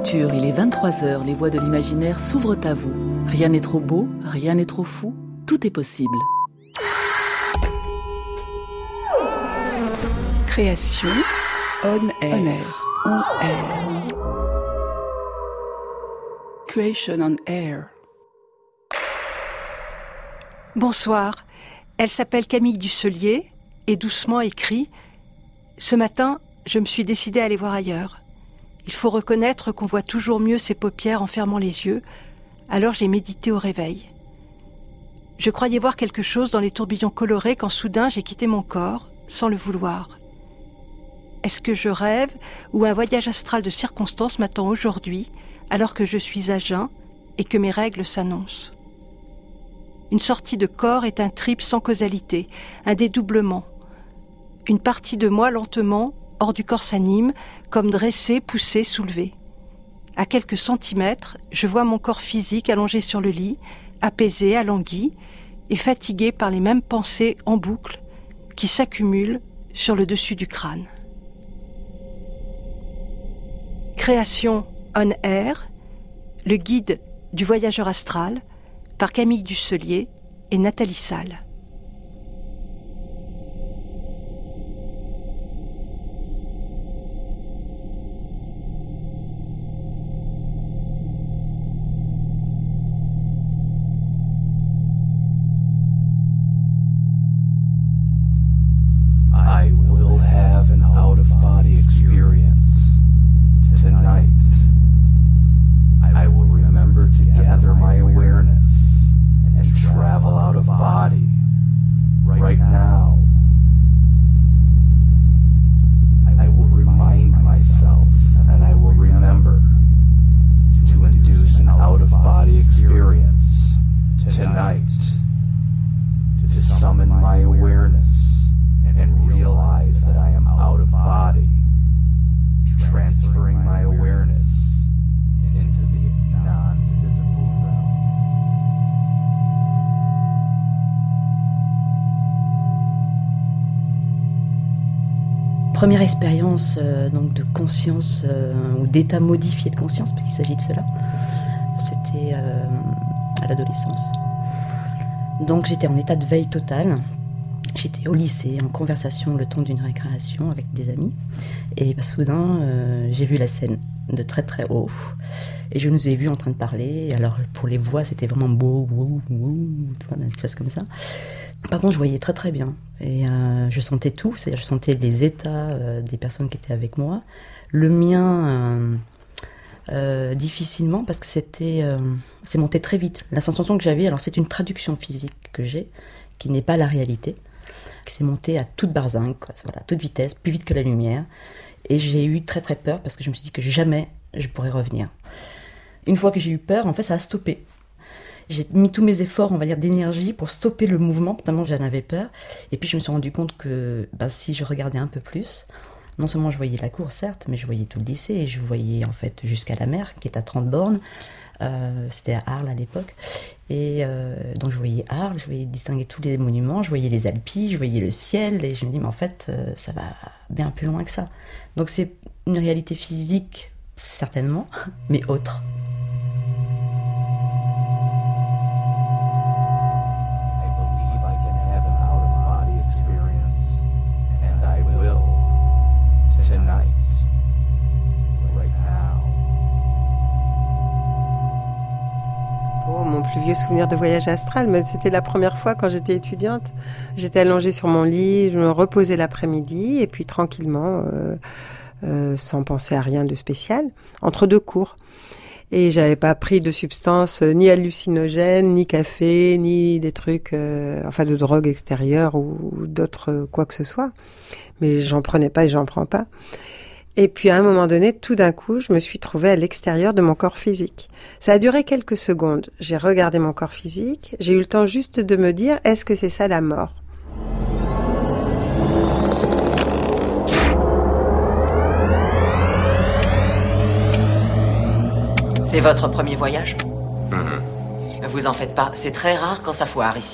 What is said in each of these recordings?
Culture, il est 23h, les voies de l'imaginaire s'ouvrent à vous. Rien n'est trop beau, rien n'est trop fou, tout est possible. Création on air. On air. Creation on air. Bonsoir, elle s'appelle Camille Dusselier et doucement écrit « Ce matin, je me suis décidée à aller voir ailleurs. Il faut reconnaître qu'on voit toujours mieux ses paupières en fermant les yeux, alors j'ai médité au réveil. Je croyais voir quelque chose dans les tourbillons colorés quand soudain j'ai quitté mon corps, sans le vouloir. Est-ce que je rêve ou un voyage astral de circonstances m'attend aujourd'hui, alors que je suis à jeun et que mes règles s'annoncent ? Une sortie de corps est un trip sans causalité, un dédoublement. Une partie de moi lentement, hors du corps s'anime, comme dressée, poussée, soulevée. À quelques centimètres, je vois mon corps physique allongé sur le lit, apaisé, alangui, et fatigué par les mêmes pensées en boucle qui s'accumulent sur le dessus du crâne. Création on air, le guide du voyageur astral, par Camille Dusselier et Nathalie Salle. I will have an out-of-body experience tonight. I will remember to gather my awareness and travel out of body right now. I will remind myself and I will remember to induce an out-of-body experience tonight, to summon my awareness and realize that I am out of body, transferring my awareness into the non-physical realm. Première expérience donc de conscience ou d'état modifié de conscience, parce qu'il s'agit de cela, c'était à l'adolescence. Donc j'étais en état de veille totale. J'étais au lycée, en conversation le temps d'une récréation avec des amis. Et soudain, j'ai vu la scène de très très haut. Et je nous ai vus en train de parler. Alors pour les voix, c'était vraiment beau, des choses comme ça. Par contre, je voyais très très bien. Et je sentais tout, c'est-à-dire je sentais les états des personnes qui étaient avec moi. Le mien, difficilement, parce que c'est monté très vite. La sensation que j'avais, alors c'est une traduction physique que j'ai, qui n'est pas la réalité, qui s'est monté à toute barzingue, voilà, toute vitesse, plus vite que la lumière. Et j'ai eu très très peur parce que je me suis dit que jamais je pourrais revenir. Une fois que j'ai eu peur, en fait, ça a stoppé. J'ai mis tous mes efforts, on va dire, d'énergie pour stopper le mouvement, tellement j'en avais peur. Et puis je me suis rendu compte que si je regardais un peu plus, non seulement je voyais la cour, certes, mais je voyais tout le lycée et je voyais en fait jusqu'à la mer, qui est à 30 bornes. C'était à Arles à l'époque. Et donc je voyais Arles, je voyais distinguer tous les monuments, je voyais les Alpilles, je voyais le ciel, et je me dis, mais en fait, ça va bien plus loin que ça. Donc c'est une réalité physique, certainement, mais autre. I believe I can have an out-of-body experience, and I will tonight, right now. Oh, mon plus vieux souvenir de voyage astral, mais c'était la première fois quand j'étais étudiante. J'étais allongée sur mon lit, je me reposais l'après-midi, et puis tranquillement, sans penser à rien de spécial, entre deux cours. Et j'avais pas pris de substances ni hallucinogènes, ni café, ni des trucs, de drogue extérieure ou d'autres quoi que ce soit. Mais j'en prenais pas et j'en prends pas. Et puis à un moment donné, tout d'un coup, je me suis trouvée à l'extérieur de mon corps physique. Ça a duré quelques secondes. J'ai regardé mon corps physique. J'ai eu le temps juste de me dire, est-ce que c'est ça la mort ? C'est votre premier voyage ? Vous en faites pas, c'est très rare quand ça foire ici.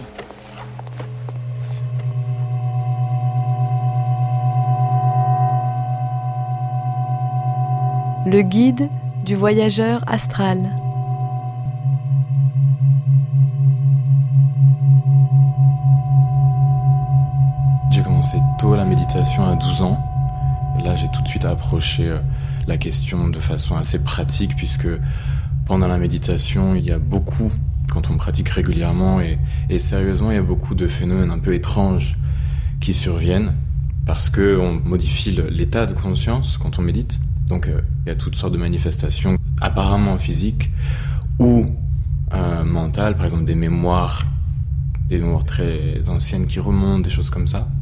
Le guide du voyageur astral. J'ai commencé tôt la méditation à 12 ans. Là, j'ai tout de suite approché la question de façon assez pratique, puisque pendant la méditation, il y a beaucoup, quand on pratique régulièrement et sérieusement, il y a beaucoup de phénomènes un peu étranges qui surviennent, parce qu'on modifie l'état de conscience quand on médite. Donc, il y a toutes sortes de manifestations, apparemment physiques ou mentales, par exemple des mémoires très anciennes qui remontent, des choses comme ça.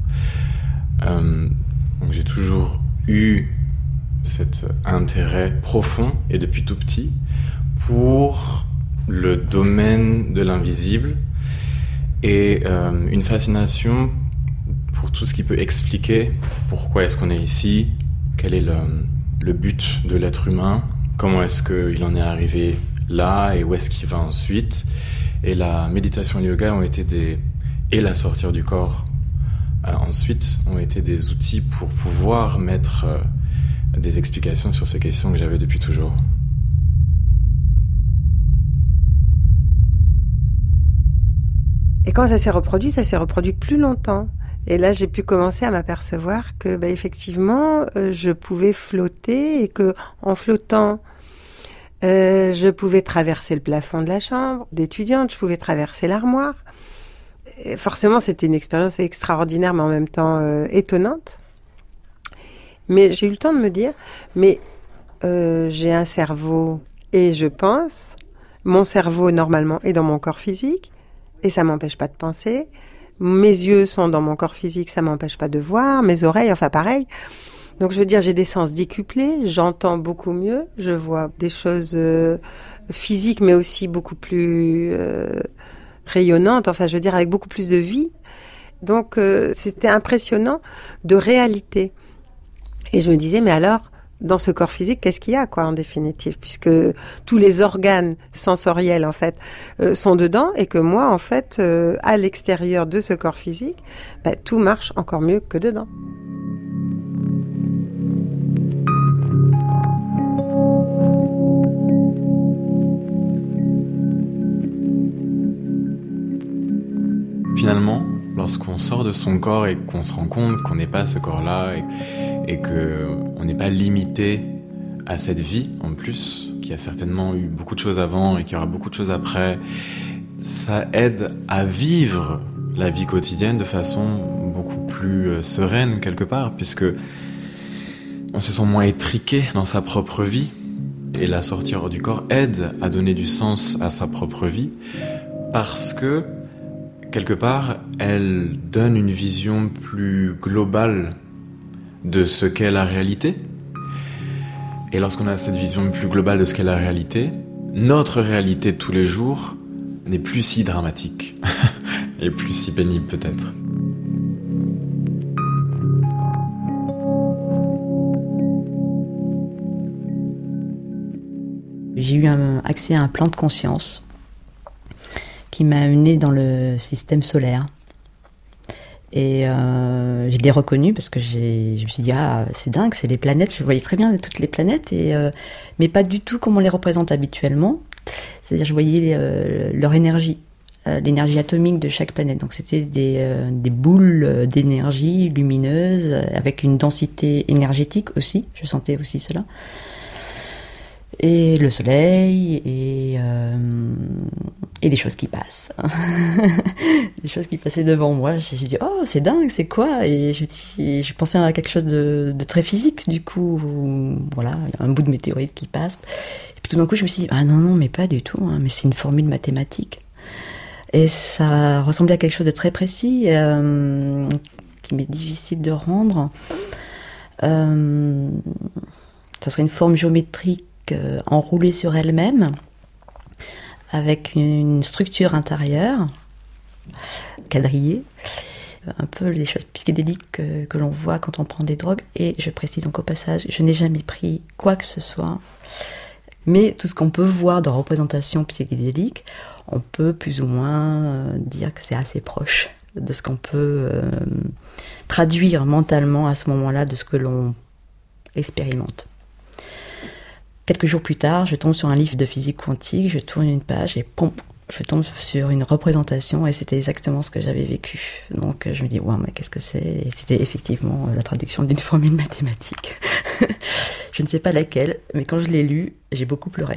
Donc j'ai toujours eu cet intérêt profond, et depuis tout petit, pour le domaine de l'invisible et une fascination pour tout ce qui peut expliquer pourquoi est-ce qu'on est ici, quel est le but de l'être humain, comment est-ce qu'il en est arrivé là et où est-ce qu'il va ensuite. Et la méditation et le yoga et la sortir du corps ensuite ont été des outils pour pouvoir mettre des explications sur ces questions que j'avais depuis toujours. Et quand ça s'est reproduit plus longtemps. Et là, j'ai pu commencer à m'apercevoir que, effectivement, je pouvais flotter et que, en flottant, je pouvais traverser le plafond de la chambre d'étudiante, je pouvais traverser l'armoire. Et forcément, c'était une expérience extraordinaire, mais en même temps étonnante. Mais j'ai eu le temps de me dire, j'ai un cerveau et je pense. Mon cerveau, normalement, est dans mon corps physique et ça m'empêche pas de penser. Mes yeux sont dans mon corps physique, ça m'empêche pas de voir. Mes oreilles, enfin pareil. Donc je veux dire, j'ai des sens décuplés, j'entends beaucoup mieux, je vois des choses physiques, mais aussi beaucoup plus rayonnantes, enfin je veux dire avec beaucoup plus de vie. Donc c'était impressionnant de réalité. Et je me disais, mais alors, dans ce corps physique, qu'est-ce qu'il y a, en définitive, puisque tous les organes sensoriels, en fait, sont dedans, et que moi, en fait, à l'extérieur de ce corps physique, tout marche encore mieux que dedans. Finalement, lorsqu'on sort de son corps et qu'on se rend compte qu'on n'est pas ce corps-là et qu'on n'est pas limité à cette vie, en plus, qui a certainement eu beaucoup de choses avant et qui aura beaucoup de choses après, ça aide à vivre la vie quotidienne de façon beaucoup plus sereine, quelque part, puisque on se sent moins étriqué dans sa propre vie. Et la sortie hors du corps aide à donner du sens à sa propre vie, parce que quelque part, elle donne une vision plus globale de ce qu'est la réalité. Et lorsqu'on a cette vision plus globale de ce qu'est la réalité, notre réalité de tous les jours n'est plus si dramatique et plus si pénible peut-être. J'ai eu accès à un plan de conscience qui m'a amené dans le système solaire. Et je l'ai reconnu parce que je me suis dit, c'est dingue, c'est les planètes. Je voyais très bien toutes les planètes, mais pas du tout comme on les représente habituellement. C'est-à-dire, je voyais leur énergie, l'énergie atomique de chaque planète. Donc c'était des boules d'énergie lumineuse avec une densité énergétique aussi. Je sentais aussi cela. Et le soleil, et des choses qui passent. Des choses qui passaient devant moi. J'ai dit, oh, c'est dingue, c'est quoi? Et je pensais à quelque chose de très physique, du coup. Voilà, il y a un bout de météorite qui passe. Et puis tout d'un coup, je me suis dit, ah non, mais pas du tout, mais c'est une formule mathématique. Et ça ressemblait à quelque chose de très précis, qui m'est difficile de rendre. Ça serait une forme géométrique enroulée sur elle-même, avec une structure intérieure, quadrillée, un peu les choses psychédéliques que l'on voit quand on prend des drogues. Et je précise donc au passage, je n'ai jamais pris quoi que ce soit, mais tout ce qu'on peut voir de représentation psychédélique, on peut plus ou moins dire que c'est assez proche de ce qu'on peut traduire mentalement à ce moment-là de ce que l'on expérimente. Quelques jours plus tard, je tombe sur un livre de physique quantique, je tourne une page et pomp, je tombe sur une représentation et c'était exactement ce que j'avais vécu. Donc je me dis, wow, mais qu'est-ce que c'est ? Et c'était effectivement la traduction d'une formule mathématique. Je ne sais pas laquelle, mais quand je l'ai lu, j'ai beaucoup pleuré.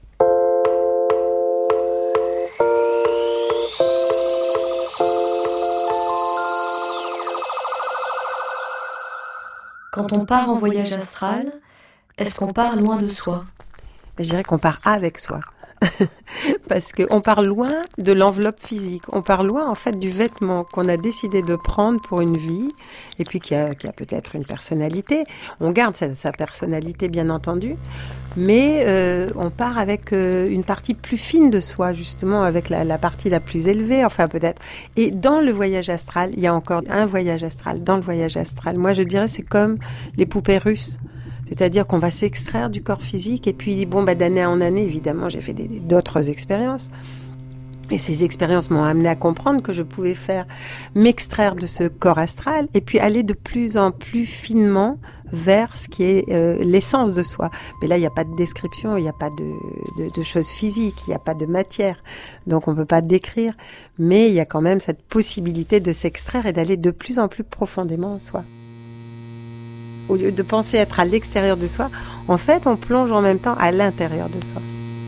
Quand on part en voyage astral, est-ce qu'on part loin de soi ? Je dirais qu'on part avec soi. Parce qu'on part loin de l'enveloppe physique. On part loin, en fait, du vêtement qu'on a décidé de prendre pour une vie, et puis qui a peut-être une personnalité. On garde sa personnalité, bien entendu, mais on part avec une partie plus fine de soi, justement, avec la partie la plus élevée, enfin, peut-être. Et dans le voyage astral, il y a encore un voyage astral. Dans le voyage astral, moi, je dirais, c'est comme les poupées russes. C'est-à-dire qu'on va s'extraire du corps physique et puis, d'année en année, évidemment, j'ai fait d'autres expériences. Et ces expériences m'ont amené à comprendre que je pouvais m'extraire de ce corps astral et puis aller de plus en plus finement vers ce qui est l'essence de soi. Mais là, il n'y a pas de description, il n'y a pas de choses physiques, il n'y a pas de matière. Donc, on ne peut pas décrire. Mais il y a quand même cette possibilité de s'extraire et d'aller de plus en plus profondément en soi. Au lieu de penser être à l'extérieur de soi, en fait, on plonge en même temps à l'intérieur de soi.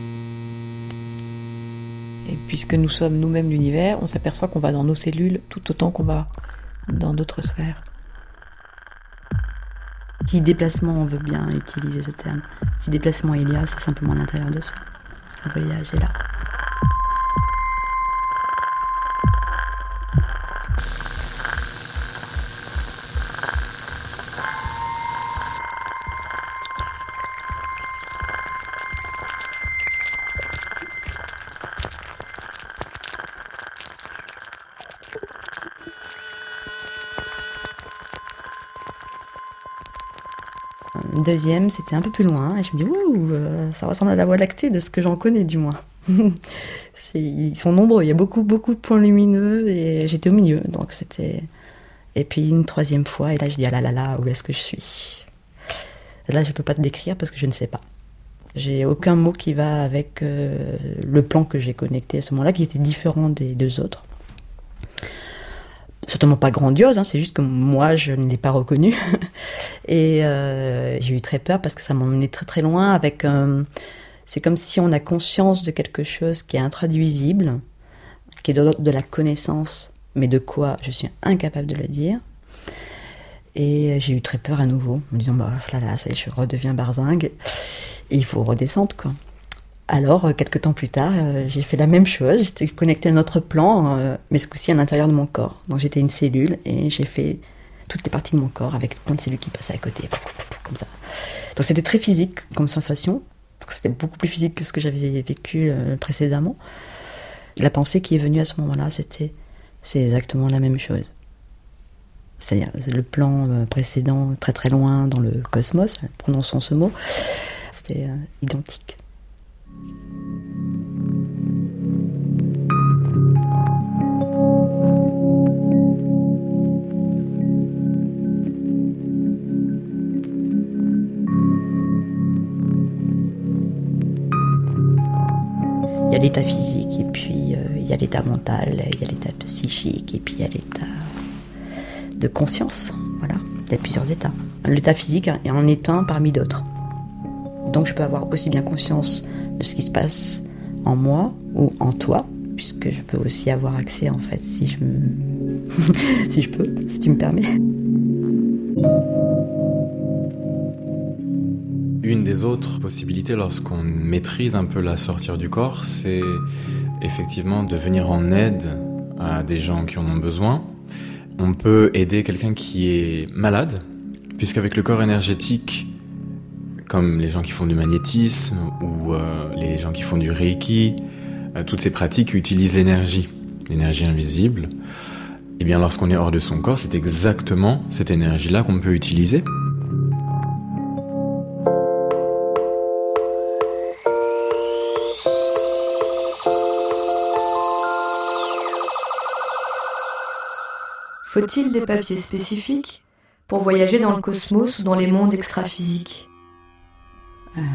Et puisque nous sommes nous-mêmes l'univers, on s'aperçoit qu'on va dans nos cellules tout autant qu'on va dans d'autres sphères. Si déplacement, on veut bien utiliser ce terme, si déplacement il y a, c'est simplement à l'intérieur de soi. Le voyage est là. Deuxième, c'était un peu plus loin, et je me dis, ouh, ça ressemble à la Voie lactée, de ce que j'en connais du moins. Ils sont nombreux, il y a beaucoup de points lumineux, et j'étais au milieu, donc c'était... Et puis une troisième fois, et là je dis, ah là, où est-ce que je suis ? Là, je peux pas te décrire parce que je ne sais pas. J'ai aucun mot qui va avec le plan que j'ai connecté à ce moment-là, qui était différent des deux autres. Certainement pas grandiose, c'est juste que moi je ne l'ai pas reconnu. Et j'ai eu très peur parce que ça m'emmenait très très loin avec... c'est comme si on a conscience de quelque chose qui est intraduisible, qui est de la connaissance, mais de quoi je suis incapable de le dire. Et j'ai eu très peur à nouveau, en me disant, là, ça y est, je redeviens barzingue, et il faut redescendre, quoi. Alors, quelques temps plus tard, j'ai fait la même chose, j'étais connectée à un autre plan, mais ce coup-ci à l'intérieur de mon corps. Donc j'étais une cellule, et j'ai fait toutes les parties de mon corps, avec plein de cellules qui passaient à côté, comme ça. Donc c'était très physique comme sensation, donc c'était beaucoup plus physique que ce que j'avais vécu précédemment. La pensée qui est venue à ce moment-là, c'est exactement la même chose. C'est-à-dire le plan précédent, très très loin dans le cosmos, prononçons ce mot, c'était identique. Il y a l'état physique, et puis il y a l'état mental, il y a l'état psychique, et puis il y a l'état de conscience. Voilà, il y a plusieurs états. L'état physique en est un parmi d'autres. Donc je peux avoir aussi bien conscience de ce qui se passe en moi ou en toi, puisque je peux aussi avoir accès, en fait, si je peux, si tu me permets. Une des autres possibilités lorsqu'on maîtrise un peu la sortir du corps, c'est effectivement de venir en aide à des gens qui en ont besoin. On peut aider quelqu'un qui est malade, puisqu'avec le corps énergétique, comme les gens qui font du magnétisme ou les gens qui font du Reiki, toutes ces pratiques utilisent l'énergie invisible. Et bien lorsqu'on est hors de son corps, c'est exactement cette énergie-là qu'on peut utiliser. Faut-il des papiers spécifiques pour voyager dans le cosmos ou dans les mondes extraphysiques ?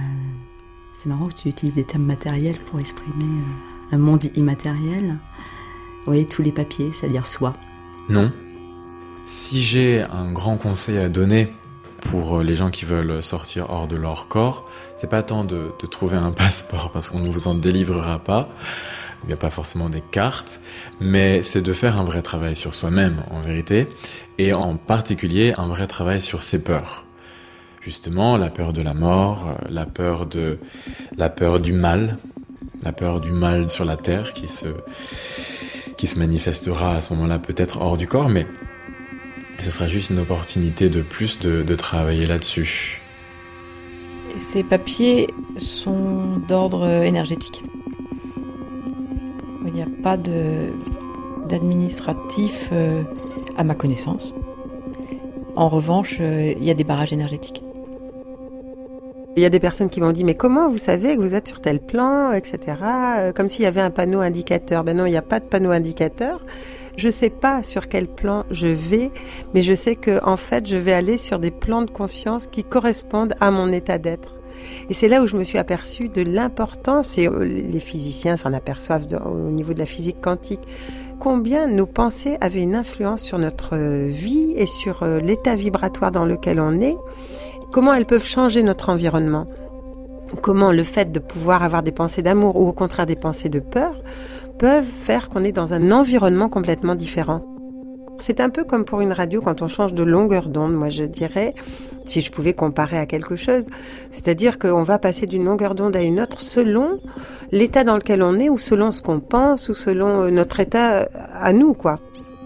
C'est marrant que tu utilises des termes matériels pour exprimer un monde immatériel. Oui, tous les papiers, c'est-à-dire soi. Non. Si j'ai un grand conseil à donner pour les gens qui veulent sortir hors de leur corps, c'est pas tant de trouver un passeport parce qu'on ne vous en délivrera pas. Il n'y a pas forcément des cartes, mais c'est de faire un vrai travail sur soi-même, en vérité, et en particulier un vrai travail sur ses peurs. Justement, la peur de la mort, la peur du mal sur la terre qui se manifestera à ce moment-là peut-être hors du corps, mais ce sera juste une opportunité de plus de travailler là-dessus. Ces papiers sont d'ordre énergétique. Il n'y a pas d'administratif à ma connaissance. En revanche, il y a des barrages énergétiques. Il y a des personnes qui m'ont dit « Mais comment vous savez que vous êtes sur tel plan, etc. » Comme s'il y avait un panneau indicateur. Ben non, il n'y a pas de panneau indicateur. Je ne sais pas sur quel plan je vais, mais je sais que en fait, je vais aller sur des plans de conscience qui correspondent à mon état d'être. Et c'est là où je me suis aperçue de l'importance, et les physiciens s'en aperçoivent au niveau de la physique quantique, combien nos pensées avaient une influence sur notre vie et sur l'état vibratoire dans lequel on est, comment elles peuvent changer notre environnement, comment le fait de pouvoir avoir des pensées d'amour ou au contraire des pensées de peur peuvent faire qu'on est dans un environnement complètement différent. C'est un peu comme pour une radio quand on change de longueur d'onde, moi je dirais, si je pouvais comparer à quelque chose, c'est-à-dire qu'on va passer d'une longueur d'onde à une autre selon l'état dans lequel on est ou selon ce qu'on pense ou selon notre état à nous, quoi.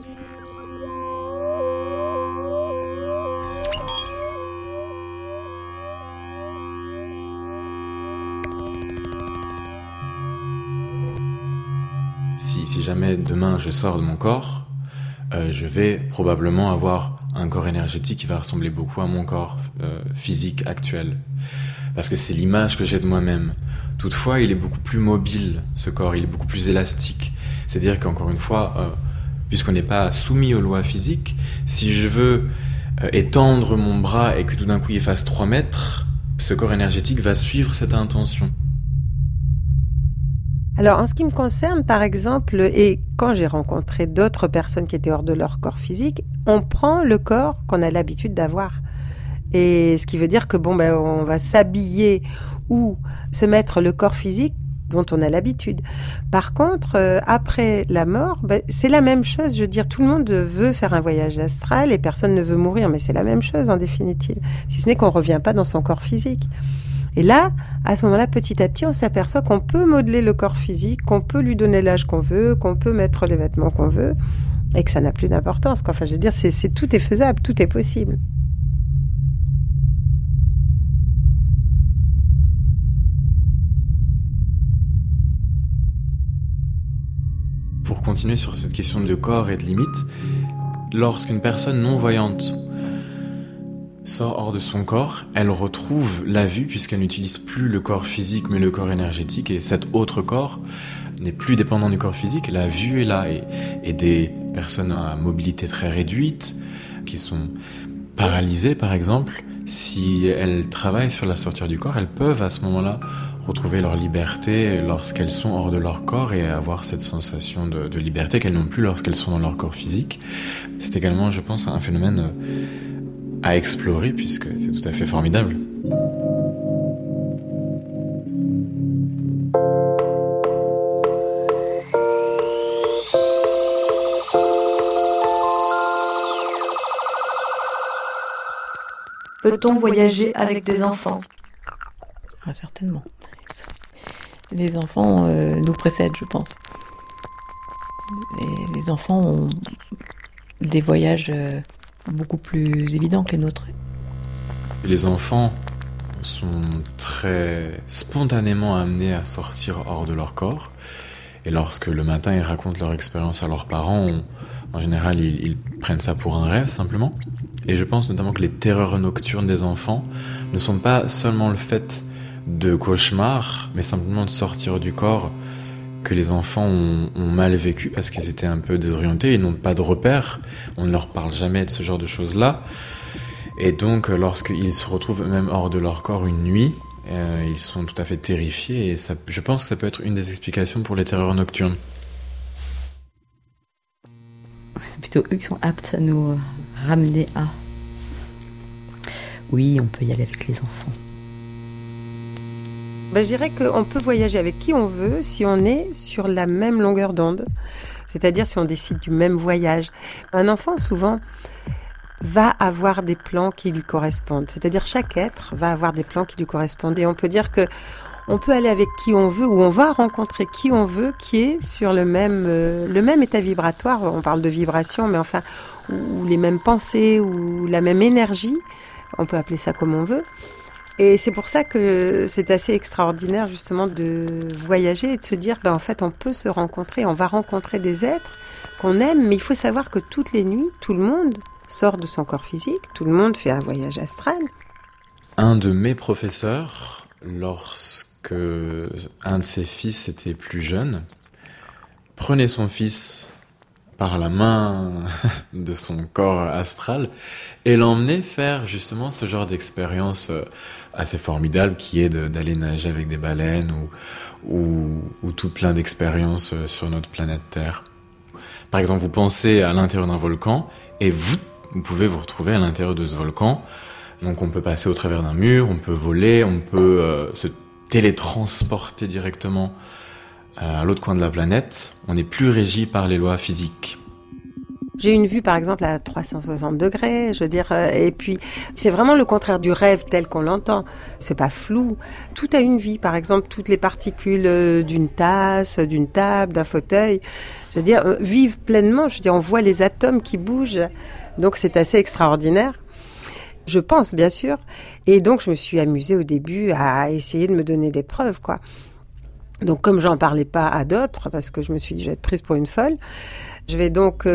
Si jamais demain je sors de mon corps, je vais probablement avoir un corps énergétique qui va ressembler beaucoup à mon corps physique actuel. Parce que c'est l'image que j'ai de moi-même. Toutefois, il est beaucoup plus mobile, ce corps, il est beaucoup plus élastique. C'est-à-dire qu'encore une fois, puisqu'on n'est pas soumis aux lois physiques, si je veux étendre mon bras et que tout d'un coup il fasse 3 mètres, ce corps énergétique va suivre cette intention. Alors, en ce qui me concerne, par exemple, et quand j'ai rencontré d'autres personnes qui étaient hors de leur corps physique, on prend le corps qu'on a l'habitude d'avoir. Et ce qui veut dire que, on va s'habiller ou se mettre le corps physique dont on a l'habitude. Par contre, après la mort, c'est la même chose. Je veux dire, tout le monde veut faire un voyage astral et personne ne veut mourir, mais c'est la même chose en définitive. Si ce n'est qu'on ne revient pas dans son corps physique. Et là, à ce moment-là, petit à petit, on s'aperçoit qu'on peut modeler le corps physique, qu'on peut lui donner l'âge qu'on veut, qu'on peut mettre les vêtements qu'on veut, et que ça n'a plus d'importance. Enfin, je veux dire, tout est faisable, tout est possible. Pour continuer sur cette question de corps et de limites, lorsqu'une personne non-voyante sort hors de son corps, elle retrouve la vue puisqu'elle n'utilise plus le corps physique mais le corps énergétique, et cet autre corps n'est plus dépendant du corps physique. La vue est là, et des personnes à mobilité très réduite qui sont paralysées par exemple, si elles travaillent sur la sortie du corps, elles peuvent à ce moment-là retrouver leur liberté lorsqu'elles sont hors de leur corps et avoir cette sensation de liberté qu'elles n'ont plus lorsqu'elles sont dans leur corps physique. C'est également, je pense, un phénomène à explorer puisque c'est tout à fait formidable. Peut-on voyager avec des enfants ? Certainement. Les enfants nous précèdent, je pense. Et les enfants ont des voyages beaucoup plus évidents que les nôtres. Les enfants sont très spontanément amenés à sortir hors de leur corps. Et lorsque le matin ils racontent leur expérience à leurs parents, en général ils prennent ça pour un rêve simplement. Et je pense notamment que les terreurs nocturnes des enfants ne sont pas seulement le fait de cauchemars, mais simplement de sortir du corps que les enfants ont mal vécu parce qu'ils étaient un peu désorientés, ils n'ont pas de repères, on ne leur parle jamais de ce genre de choses-là. Et donc lorsqu'ils se retrouvent même hors de leur corps une nuit, Ils sont tout à fait terrifiés et ça, je pense que ça peut être une des explications pour les terreurs nocturnes. C'est plutôt eux qui sont aptes à nous ramener à... Oui, on peut y aller avec les enfants. Je dirais qu'on peut voyager avec qui on veut si on est sur la même longueur d'onde. C'est-à-dire si on décide du même voyage. Un enfant, souvent, va avoir des plans qui lui correspondent. C'est-à-dire chaque être va avoir des plans qui lui correspondent. Et on peut dire que on peut aller avec qui on veut ou on va rencontrer qui on veut qui est sur le même état vibratoire. On parle de vibration, mais enfin, ou les mêmes pensées ou la même énergie. On peut appeler ça comme on veut. Et c'est pour ça que c'est assez extraordinaire justement de voyager et de se dire, en fait, on peut se rencontrer, on va rencontrer des êtres qu'on aime, mais il faut savoir que toutes les nuits, tout le monde sort de son corps physique, tout le monde fait un voyage astral. Un de mes professeurs, lorsque un de ses fils était plus jeune, prenait son fils par la main de son corps astral et l'emmenait faire justement ce genre d'expérience assez formidable qui est d'aller nager avec des baleines ou tout plein d'expériences sur notre planète Terre. Par exemple, vous pensez à l'intérieur d'un volcan et vous pouvez vous retrouver à l'intérieur de ce volcan. Donc on peut passer au travers d'un mur, on peut voler, on peut se télétransporter directement à l'autre coin de la planète. On n'est plus régi par les lois physiques. J'ai une vue, par exemple, à 360 degrés, je veux dire, et puis c'est vraiment le contraire du rêve tel qu'on l'entend. C'est pas flou. Tout a une vie, par exemple, toutes les particules d'une tasse, d'une table, d'un fauteuil, je veux dire, vivent pleinement. Je veux dire, on voit les atomes qui bougent, donc c'est assez extraordinaire. Je pense, bien sûr. Et donc, je me suis amusée au début à essayer de me donner des preuves, quoi. Donc, comme j'en parlais pas à d'autres, parce que je me suis dit, je vais être prise pour une folle, je vais donc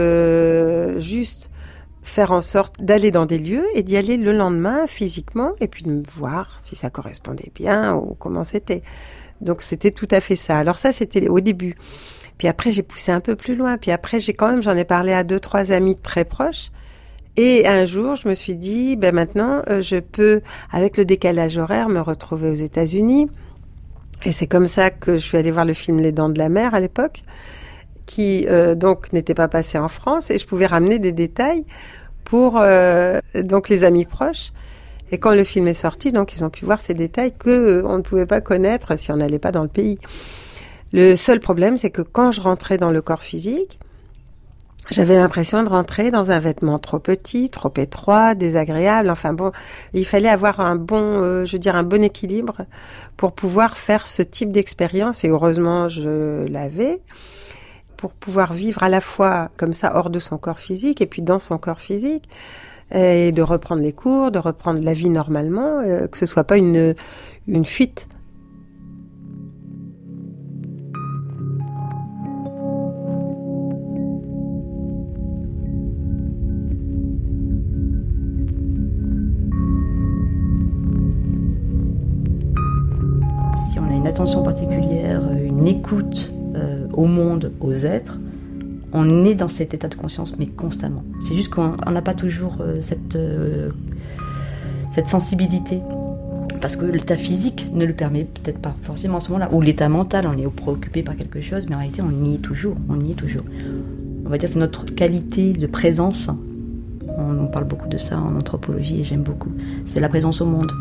juste faire en sorte d'aller dans des lieux et d'y aller le lendemain physiquement et puis de me voir si ça correspondait bien ou comment c'était. Donc, c'était tout à fait ça. Alors ça, c'était au début. Puis après, j'ai poussé un peu plus loin. Puis après, j'en ai parlé à 2-3 amis très proches. Et un jour, je me suis dit, maintenant, je peux, avec le décalage horaire, me retrouver aux États-Unis. Et c'est comme ça que je suis allée voir le film Les Dents de la Mer à l'époque, qui donc n'était pas passé en France. Et je pouvais ramener des détails pour donc les amis proches. Et quand le film est sorti, donc ils ont pu voir ces détails que on ne pouvait pas connaître si on n'allait pas dans le pays. Le seul problème, c'est que quand je rentrais dans le corps physique, j'avais l'impression de rentrer dans un vêtement trop petit, trop étroit, désagréable. Enfin bon, il fallait avoir un bon équilibre pour pouvoir faire ce type d'expérience. Et heureusement, je l'avais pour pouvoir vivre à la fois comme ça hors de son corps physique et puis dans son corps physique et de reprendre les cours, de reprendre la vie normalement, que ce soit pas une fuite. Une attention particulière, une écoute au monde, aux êtres, on est dans cet état de conscience, mais constamment. C'est juste qu'on n'a pas toujours cette sensibilité, parce que l'état physique ne le permet peut-être pas forcément à ce moment-là, ou l'état mental, on est préoccupé par quelque chose, mais en réalité on y est toujours. On va dire que c'est notre qualité de présence, on parle beaucoup de ça en anthropologie et j'aime beaucoup, c'est la présence au monde.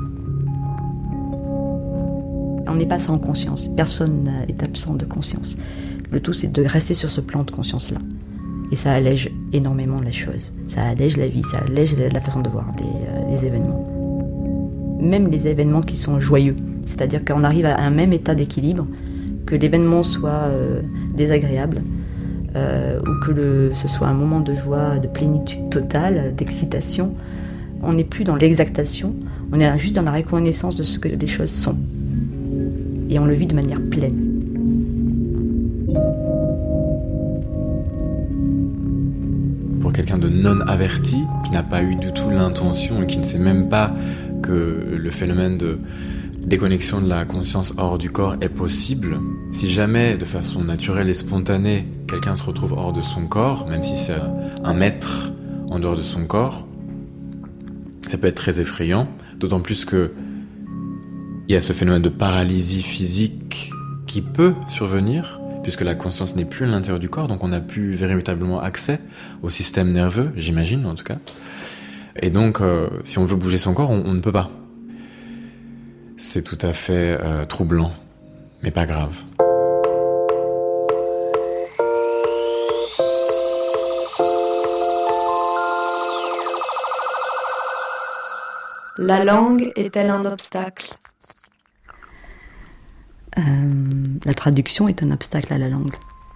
On n'est pas sans conscience, personne n'est absent de conscience. Le tout, c'est de rester sur ce plan de conscience-là. Et ça allège énormément les choses. Ça allège la vie, ça allège la façon de voir les événements. Même les événements qui sont joyeux. C'est-à-dire qu'on arrive à un même état d'équilibre, que l'événement soit désagréable, ou que ce soit un moment de joie, de plénitude totale, d'excitation. On n'est plus dans l'exactation, on est juste dans la reconnaissance de ce que les choses sont. Et on le vit de manière pleine. Pour quelqu'un de non averti, qui n'a pas eu du tout l'intention et qui ne sait même pas que le phénomène de déconnexion de la conscience hors du corps est possible, si jamais, de façon naturelle et spontanée, quelqu'un se retrouve hors de son corps, même si c'est 1 mètre en dehors de son corps, ça peut être très effrayant, d'autant plus que Il y a ce phénomène de paralysie physique qui peut survenir, puisque la conscience n'est plus à l'intérieur du corps, donc on n'a plus véritablement accès au système nerveux, j'imagine en tout cas. Et donc, si on veut bouger son corps, on ne peut pas. C'est tout à fait troublant, mais pas grave. La langue est-elle un obstacle ? La traduction est un obstacle à la langue.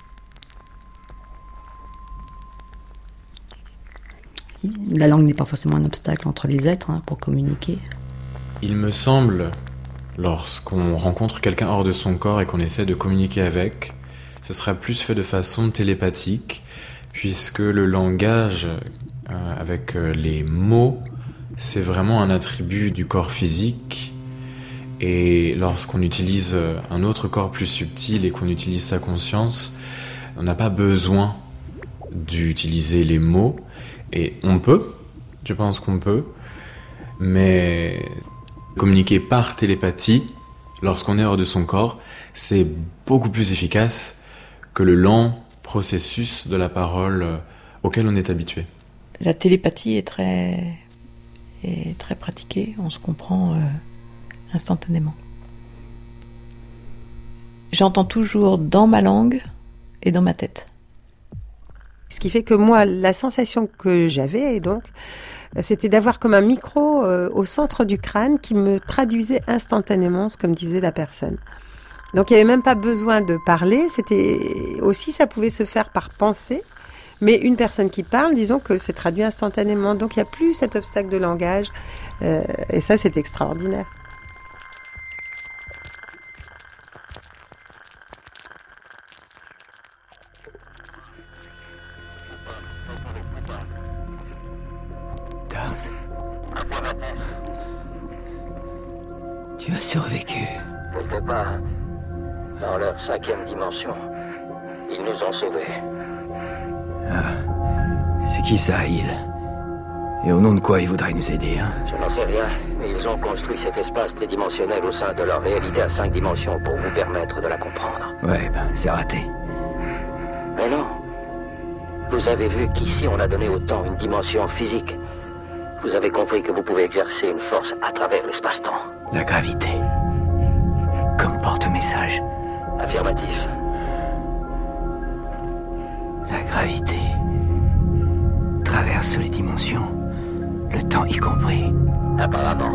La langue n'est pas forcément un obstacle entre les êtres pour communiquer. Il me semble, lorsqu'on rencontre quelqu'un hors de son corps et qu'on essaie de communiquer avec, ce sera plus fait de façon télépathique, puisque le langage, avec les mots, c'est vraiment un attribut du corps physique. Et lorsqu'on utilise un autre corps plus subtil et qu'on utilise sa conscience, on n'a pas besoin d'utiliser les mots. Et on peut, je pense qu'on peut, mais communiquer par télépathie, lorsqu'on est hors de son corps, c'est beaucoup plus efficace que le lent processus de la parole auquel on est habitué. La télépathie est très pratiquée, on se comprend instantanément. J'entends toujours dans ma langue et dans ma tête. Ce qui fait que moi, la sensation que j'avais, donc, c'était d'avoir comme un micro au centre du crâne qui me traduisait instantanément ce que me disait la personne. Donc il n'y avait même pas besoin de parler, c'était aussi, ça pouvait se faire par pensée, mais une personne qui parle, disons que c'est traduit instantanément, donc il n'y a plus cet obstacle de langage, et ça c'est extraordinaire. Tu as survécu. Quelque part, dans leur 5e dimension, ils nous ont sauvés. Ah, c'est qui ça, il ? Et au nom de quoi ils voudraient nous aider, hein ? Je n'en sais rien, mais ils ont construit cet espace tridimensionnel au sein de leur réalité à 5 dimensions pour vous permettre de la comprendre. Ouais, ben, c'est raté. Mais non. Vous avez vu qu'ici on a donné au temps une dimension physique. Vous avez compris que vous pouvez exercer une force à travers l'espace-temps. La gravité. Comme porte-message. Affirmatif. La gravité traverse les dimensions, le temps y compris. Apparemment.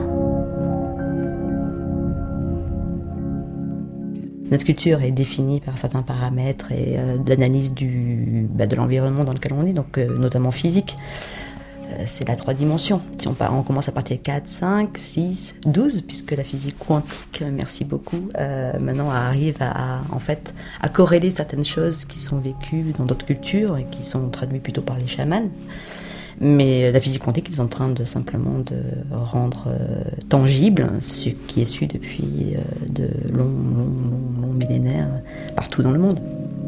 Notre culture est définie par certains paramètres et de l'analyse de l'environnement dans lequel on est, donc notamment physique. C'est la 3 dimensions. Si on commence à partir de 4, 5, 6, 12, puisque la physique quantique, merci beaucoup, maintenant arrive à corréler certaines choses qui sont vécues dans d'autres cultures et qui sont traduites plutôt par les chamans. Mais la physique quantique est en train de simplement de rendre tangible ce qui est su depuis de longs millénaires partout dans le monde.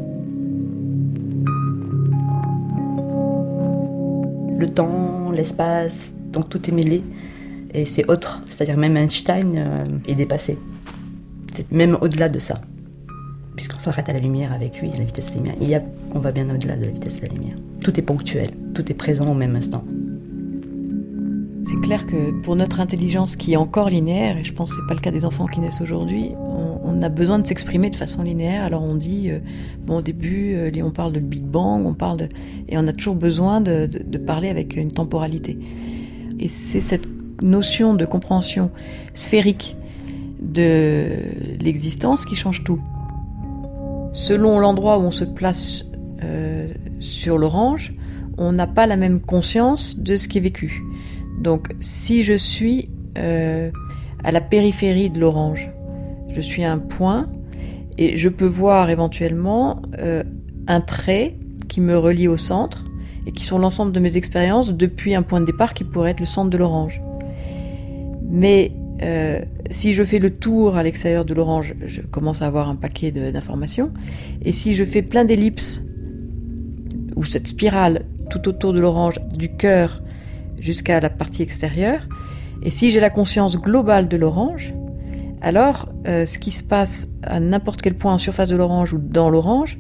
Le temps, l'espace, donc tout est mêlé et c'est autre. C'est-à-dire même Einstein est dépassé. C'est même au-delà de ça. Puisqu'on s'arrête à la lumière avec lui, à la vitesse de la lumière. On va bien au-delà de la vitesse de la lumière. Tout est ponctuel, tout est présent au même instant. C'est clair que pour notre intelligence qui est encore linéaire, et je pense que ce n'est pas le cas des enfants qui naissent aujourd'hui, on a besoin de s'exprimer de façon linéaire. Alors on dit, au début, on parle de Big Bang, et on a toujours besoin de parler avec une temporalité. Et c'est cette notion de compréhension sphérique de l'existence qui change tout. Selon l'endroit où on se place sur l'orange, on n'a pas la même conscience de ce qui est vécu. Donc, si je suis à la périphérie de l'orange, je suis à un point et je peux voir éventuellement un trait qui me relie au centre et qui sont l'ensemble de mes expériences depuis un point de départ qui pourrait être le centre de l'orange. Mais si je fais le tour à l'extérieur de l'orange, je commence à avoir un paquet d'informations. Et si je fais plein d'ellipses, ou cette spirale tout autour de l'orange, du cœur jusqu'à la partie extérieure, et si j'ai la conscience globale de l'orange, alors ce qui se passe à n'importe quel point en surface de l'orange ou dans l'orange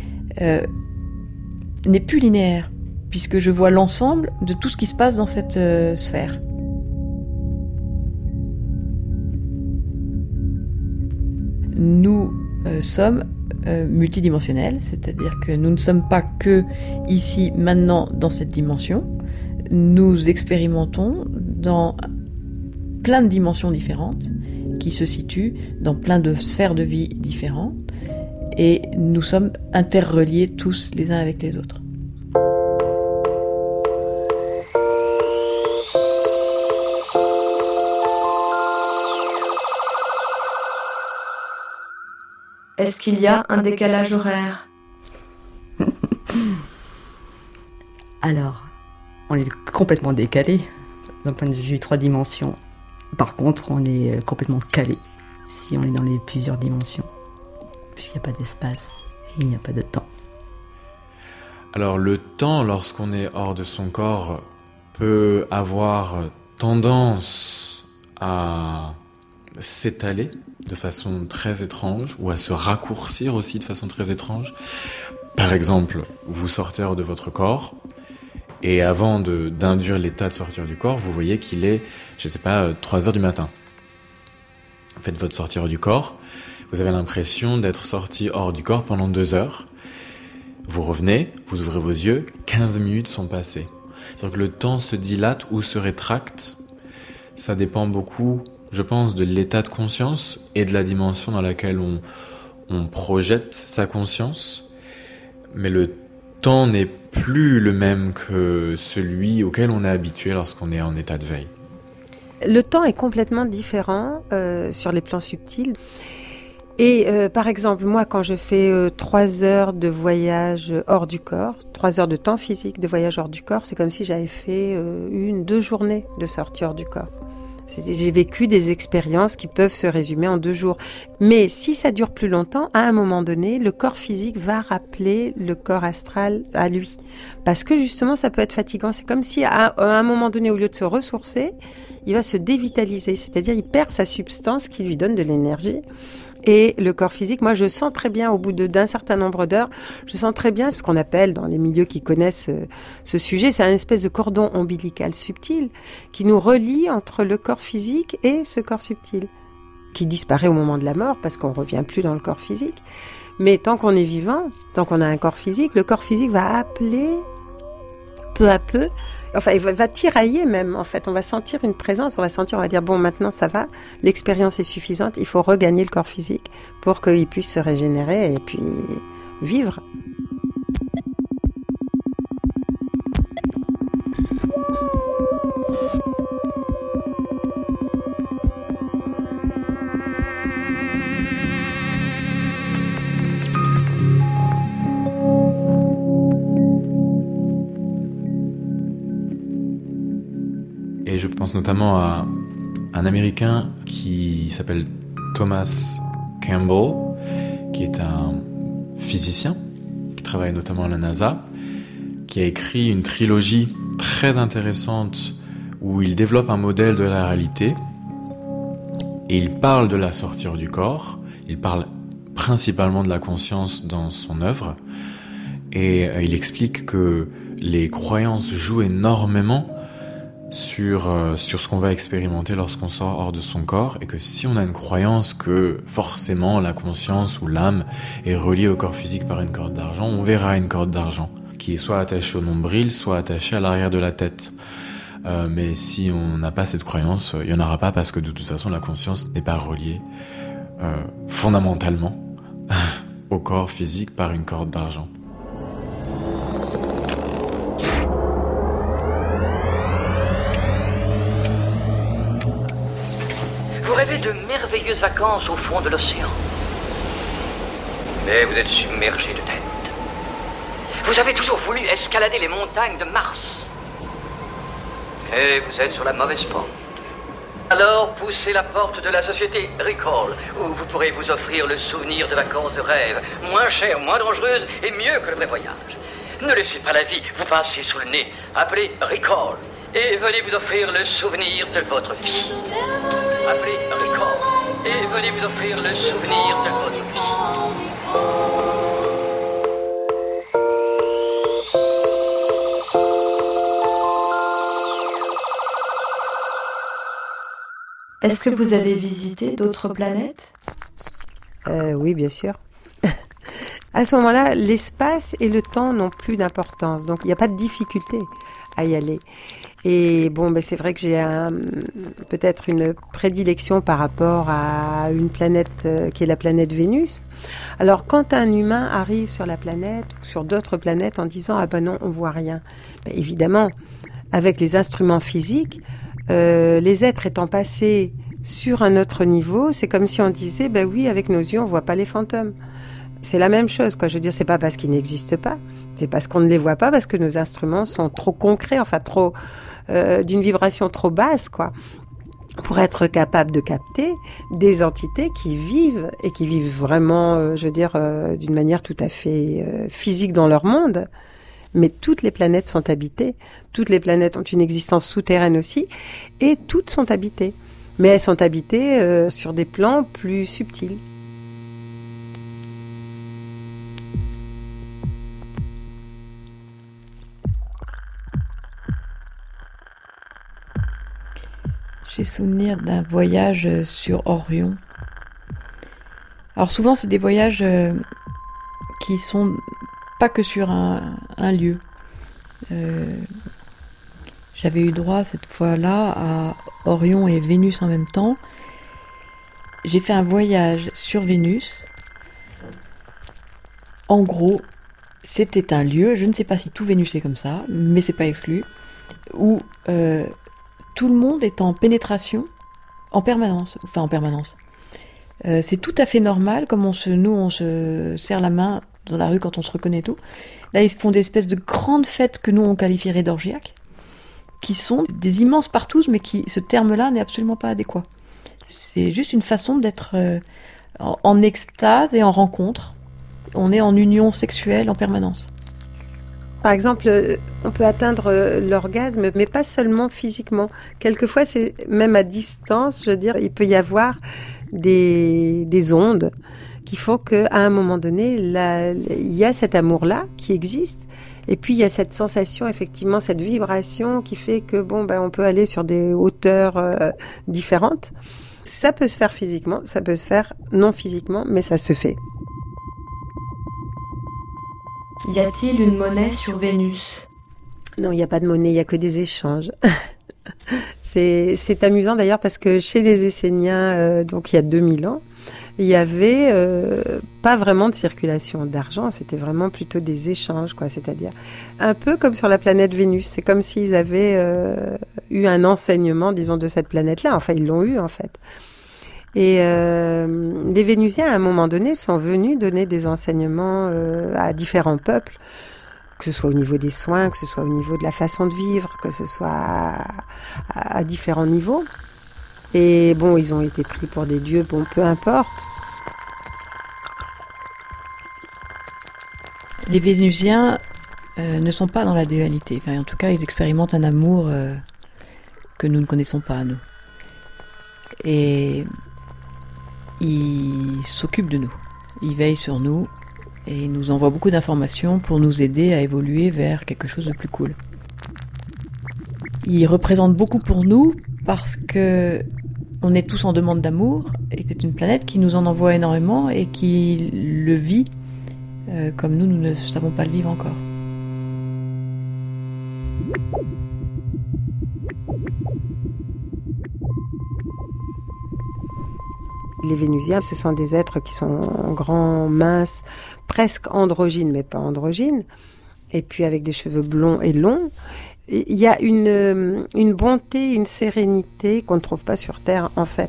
n'est plus linéaire, puisque je vois l'ensemble de tout ce qui se passe dans cette sphère. Nous sommes multidimensionnels, c'est-à-dire que nous ne sommes pas que ici, maintenant, dans cette dimension. Nous expérimentons dans plein de dimensions différentes qui se situent dans plein de sphères de vie différentes et nous sommes interreliés tous les uns avec les autres. Est-ce qu'il y a un décalage horaire ? Alors, on est complètement décalé d'un point de vue 3 dimensions. Par contre, on est complètement calé si on est dans les plusieurs dimensions, puisqu'il n'y a pas d'espace et il n'y a pas de temps. Alors le temps, lorsqu'on est hors de son corps, peut avoir tendance à s'étaler de façon très étrange ou à se raccourcir aussi de façon très étrange. Par exemple, vous sortez hors de votre corps et avant d'induire l'état de sortir du corps, vous voyez qu'il est, 3 heures du matin. Faites votre sortie hors du corps, vous avez l'impression d'être sorti hors du corps pendant 2 heures. Vous revenez, vous ouvrez vos yeux, 15 minutes sont passées. C'est-à-dire que le temps se dilate ou se rétracte. Ça dépend beaucoup, je pense, de l'état de conscience et de la dimension dans laquelle on projette sa conscience. Mais le temps n'est plus le même que celui auquel on est habitué lorsqu'on est en état de veille. Le temps est complètement différent sur les plans subtils. Et par exemple, moi, quand je fais 3 heures de voyage hors du corps, 3 heures de temps physique de voyage hors du corps, c'est comme si j'avais fait 1-2 journées de sortie hors du corps. J'ai vécu des expériences qui peuvent se résumer en 2 jours. Mais si ça dure plus longtemps, à un moment donné, le corps physique va rappeler le corps astral à lui. Parce que justement, ça peut être fatigant. C'est comme si à un moment donné, au lieu de se ressourcer, il va se dévitaliser. C'est-à-dire, il perd sa substance qui lui donne de l'énergie. Et le corps physique, moi je sens très bien, au bout d'un certain nombre d'heures, je sens très bien ce qu'on appelle dans les milieux qui connaissent ce sujet, c'est un espèce de cordon ombilical subtil qui nous relie entre le corps physique et ce corps subtil, qui disparaît au moment de la mort parce qu'on ne revient plus dans le corps physique. Mais tant qu'on est vivant, tant qu'on a un corps physique, le corps physique va appeler peu à peu, enfin, il va tirailler même, en fait. On va sentir une présence, on va dire, bon, maintenant ça va, l'expérience est suffisante, il faut regagner le corps physique pour qu'il puisse se régénérer et puis vivre. Et je pense notamment à un Américain qui s'appelle Thomas Campbell, qui est un physicien, qui travaille notamment à la NASA, qui a écrit une trilogie très intéressante où il développe un modèle de la réalité et il parle de la sortie du corps, il parle principalement de la conscience dans son œuvre et il explique que les croyances jouent énormément sur ce qu'on va expérimenter lorsqu'on sort hors de son corps et que si on a une croyance que forcément la conscience ou l'âme est reliée au corps physique par une corde d'argent, on verra une corde d'argent qui est soit attachée au nombril, soit attachée à l'arrière de la tête. Mais si on n'a pas cette croyance, il n'y en aura pas parce que de toute façon la conscience n'est pas reliée fondamentalement au corps physique par une corde d'argent. Vous rêvez de merveilleuses vacances au fond de l'océan. Mais vous êtes submergé de tête. Vous avez toujours voulu escalader les montagnes de Mars. Et vous êtes sur la mauvaise porte. Alors poussez la porte de la société Recall, où vous pourrez vous offrir le souvenir de vacances de rêve, moins chères, moins dangereuses et mieux que le vrai voyage. Ne laissez pas la vie vous passer sous le nez. Appelez Recall et venez vous offrir le souvenir de votre vie. Appelez Recall et venez vous offrir le souvenir de votre vie. Est-ce que vous avez visité d'autres planètes ? Oui, bien sûr. À ce moment-là, l'espace et le temps n'ont plus d'importance, donc il n'y a pas de difficulté à y aller. Et bon, c'est vrai que j'ai peut-être une prédilection par rapport à une planète qui est la planète Vénus. Alors, quand un humain arrive sur la planète ou sur d'autres planètes en disant « Ah ben non, on voit rien », évidemment, avec les instruments physiques, les êtres étant passés sur un autre niveau, c'est comme si on disait « oui, avec nos yeux, on voit pas les fantômes ». C'est la même chose, quoi. Je veux dire, c'est pas parce qu'ils n'existent pas, c'est parce qu'on ne les voit pas, parce que nos instruments sont trop concrets, enfin trop d'une vibration trop basse, quoi, pour être capable de capter des entités qui vivent et qui vivent vraiment, d'une manière tout à fait physique dans leur monde. Mais toutes les planètes sont habitées, toutes les planètes ont une existence souterraine aussi, et toutes sont habitées. Mais elles sont habitées sur des plans plus subtils. J'ai souvenir d'un voyage sur Orion. Alors souvent, c'est des voyages qui sont pas que sur un lieu. J'avais eu droit cette fois-là à Orion et Vénus en même temps. J'ai fait un voyage sur Vénus. En gros, c'était un lieu, je ne sais pas si tout Vénus est comme ça, mais c'est pas exclu, où tout le monde est en pénétration en permanence. C'est tout à fait normal, comme on se serre la main dans la rue quand on se reconnaît et tout. Là, ils se font des espèces de grandes fêtes que nous, on qualifierait d'orgiaques, qui sont des immenses partouzes, mais ce terme-là n'est absolument pas adéquat. C'est juste une façon d'être en extase et en rencontre. On est en union sexuelle en permanence. Par exemple, on peut atteindre l'orgasme, mais pas seulement physiquement. Quelquefois, c'est même à distance, je veux dire, il peut y avoir des ondes qui font qu'à un moment donné, il y a cet amour-là qui existe. Et puis, il y a cette sensation, effectivement, cette vibration qui fait que, on peut aller sur des hauteurs différentes. Ça peut se faire physiquement, ça peut se faire non physiquement, mais ça se fait. Y a-t-il une monnaie sur Vénus ? Non, il n'y a pas de monnaie, il n'y a que des échanges. C'est amusant d'ailleurs parce que chez les Esséniens, donc il y a 2000 ans, il n'y avait pas vraiment de circulation d'argent, c'était vraiment plutôt des échanges, quoi. C'est-à-dire un peu comme sur la planète Vénus. C'est comme s'ils avaient eu un enseignement, disons, de cette planète-là. Enfin, ils l'ont eu, en fait. Et les Vénusiens, à un moment donné, sont venus donner des enseignements à différents peuples, que ce soit au niveau des soins, que ce soit au niveau de la façon de vivre, que ce soit à différents niveaux. Et ils ont été pris pour des dieux, peu importe. Les Vénusiens ne sont pas dans la dualité. Enfin, en tout cas, ils expérimentent un amour que nous ne connaissons pas, nous. Et ils s'occupent de nous. Ils veillent sur nous et ils nous envoient beaucoup d'informations pour nous aider à évoluer vers quelque chose de plus cool. Ils représentent beaucoup pour nous parce que on est tous en demande d'amour et que c'est une planète qui nous en envoie énormément et qui le vit comme nous ne savons pas le vivre encore. Les Vénusiens, ce sont des êtres qui sont grands, minces, presque androgynes, mais pas androgynes, et puis avec des cheveux blonds et longs. Il y a une bonté, une sérénité qu'on ne trouve pas sur Terre, en fait.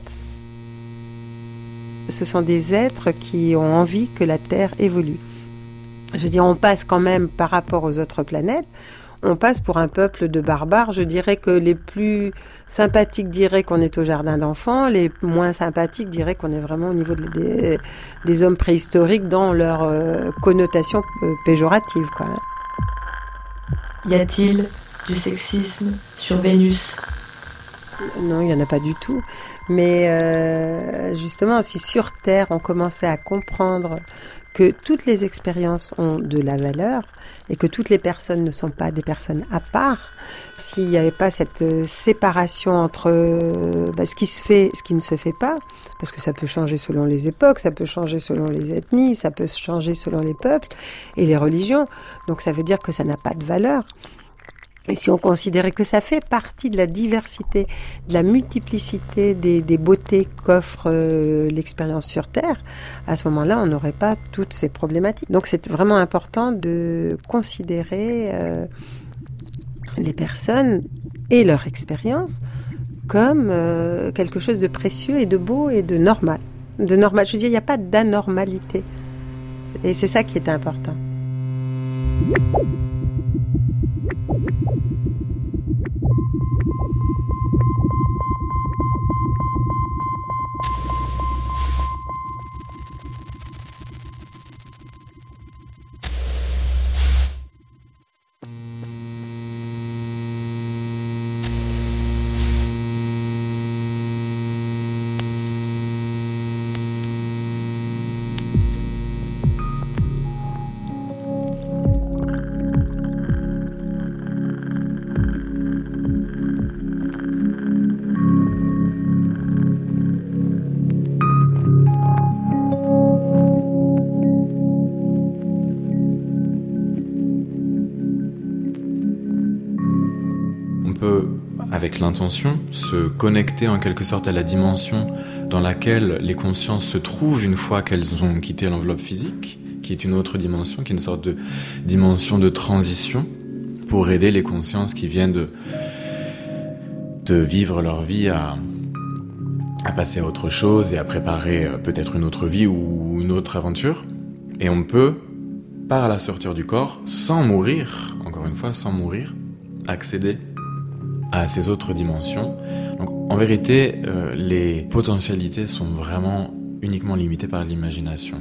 Ce sont des êtres qui ont envie que la Terre évolue. Je veux dire, on passe quand même, par rapport aux autres planètes, on passe pour un peuple de barbares. Je dirais que les plus sympathiques diraient qu'on est au jardin d'enfants, les moins sympathiques diraient qu'on est vraiment au niveau des hommes préhistoriques dans leur connotation péjorative, quoi. Y a-t-il du sexisme sur Vénus ? Non, il n'y en a pas du tout. Mais justement, si sur Terre, on commençait à comprendre que toutes les expériences ont de la valeur et que toutes les personnes ne sont pas des personnes à part, s'il n'y avait pas cette séparation entre ce qui se fait et ce qui ne se fait pas, parce que ça peut changer selon les époques, ça peut changer selon les ethnies, ça peut changer selon les peuples et les religions, donc ça veut dire que ça n'a pas de valeur. Et si on considérait que ça fait partie de la diversité, de la multiplicité des beautés qu'offre l'expérience sur Terre, à ce moment-là, on n'aurait pas toutes ces problématiques. Donc c'est vraiment important de considérer les personnes et leur expérience comme quelque chose de précieux et de beau et de normal. De normal, je veux dire, il n'y a pas d'anormalité. Et c'est ça qui est important. Avec l'intention, se connecter en quelque sorte à la dimension dans laquelle les consciences se trouvent une fois qu'elles ont quitté l'enveloppe physique, qui est une autre dimension, qui est une sorte de dimension de transition, pour aider les consciences qui viennent de vivre leur vie à passer à autre chose et à préparer peut-être une autre vie ou une autre aventure. Et on peut, par la sortir du corps, sans mourir, encore une fois, sans mourir, accéder à ces autres dimensions. Donc, en vérité, les potentialités sont vraiment uniquement limitées par l'imagination.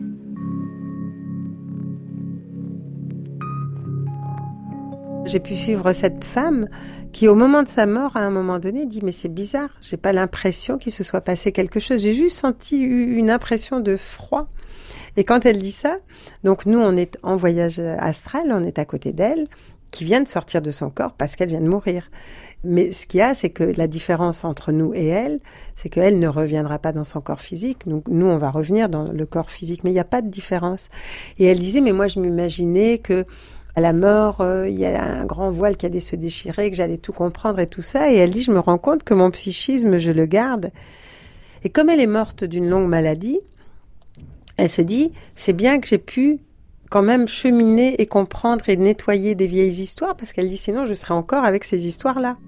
J'ai pu suivre cette femme qui, au moment de sa mort, à un moment donné, dit « Mais c'est bizarre, j'ai pas l'impression qu'il se soit passé quelque chose. J'ai juste senti une impression de froid. » Et quand elle dit ça, donc nous, on est en voyage astral, on est à côté d'elle, qui vient de sortir de son corps parce qu'elle vient de mourir. Mais ce qu'il y a, c'est que la différence entre nous et elle, c'est qu'elle ne reviendra pas dans son corps physique. Donc, nous, on va revenir dans le corps physique. Mais il n'y a pas de différence. Et elle disait, mais moi, je m'imaginais que à la mort, il y a un grand voile qui allait se déchirer, que j'allais tout comprendre et tout ça. Et elle dit, je me rends compte que mon psychisme, je le garde. Et comme elle est morte d'une longue maladie, elle se dit, c'est bien que j'ai pu quand même cheminer et comprendre et nettoyer des vieilles histoires, parce qu'elle dit sinon je serais encore avec ces histoires-là.